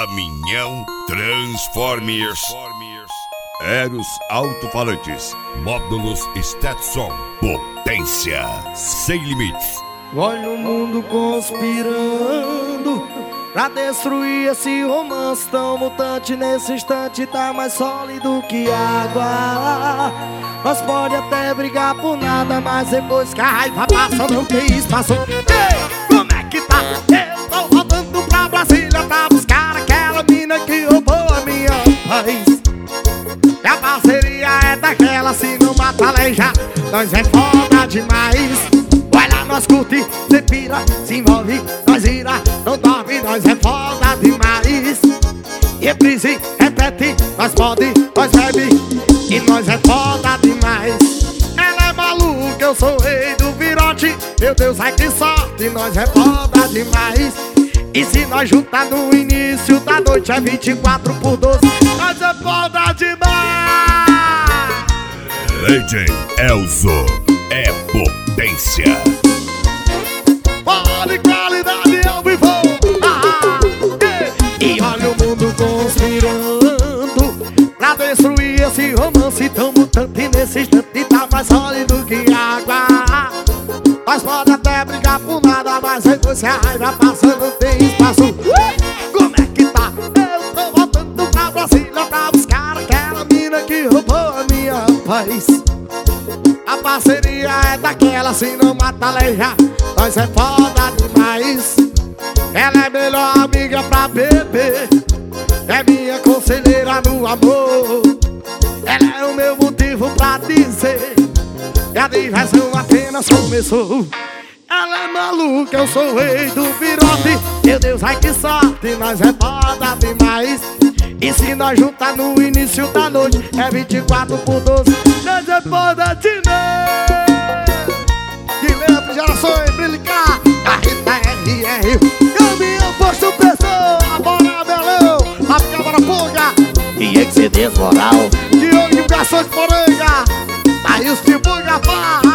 Caminhão Transformers. Eros Alto-Falantes. Módulos Stetson. Potência sem limites. Olha o mundo conspirando pra destruir esse romance tão mutante. Nesse instante tá mais sólido que água. Nós pode até brigar por nada, mas depois que a raiva passa não tem espaço. Ei, como é que tá? Eu tô voltando pra Brasília pra buscar aquela mina que roubou a minha paz. E a parceria é daquela, se não mata aleija, nós é foda demais. Vai lá, nós curte, cê pira, se envolve, nós ira, não dorme, nós é foda demais. E reprise, repete, nós pode, nós bebe, e nós é foda demais. Ela é maluca, eu sou o rei do virote, meu Deus, ai que sorte, nós é foda demais. E se nós juntar no início da noite é 24/12, nós é foda demais. Legend Elzo é potência. Pode qualidade ao vivo. E olha o mundo conspirando pra destruir esse romance tão mutante. Nesse instante tá mais sólido que água. Nós pode até brigar por nada, mas depois se a raiva passa não tem espaço. Como é que tá? Eu tô voltando pra Brasília pra buscar aquela mina que roubou a minha paz. A parceria é daquela, se não mata aleija, nós é foda demais. Ela é melhor amiga pra beber, é minha conselheira no amor. Ela é o meu motivo pra dizer que a diversão apenas começou. Ela é maluca, eu sou o rei do virote, meu Deus, ai que sorte, nós é foda demais. E se nós juntar no início da noite é 24/12, nós é foda demais. Guilherme Gerações, Brilhar, Carreta RR, Caminhão Posto Pessoa, Bora Belão, Fábrica Barapunga e Excedes Moral, Diogo Divulgações Poranga, aí os Pibuga Pá.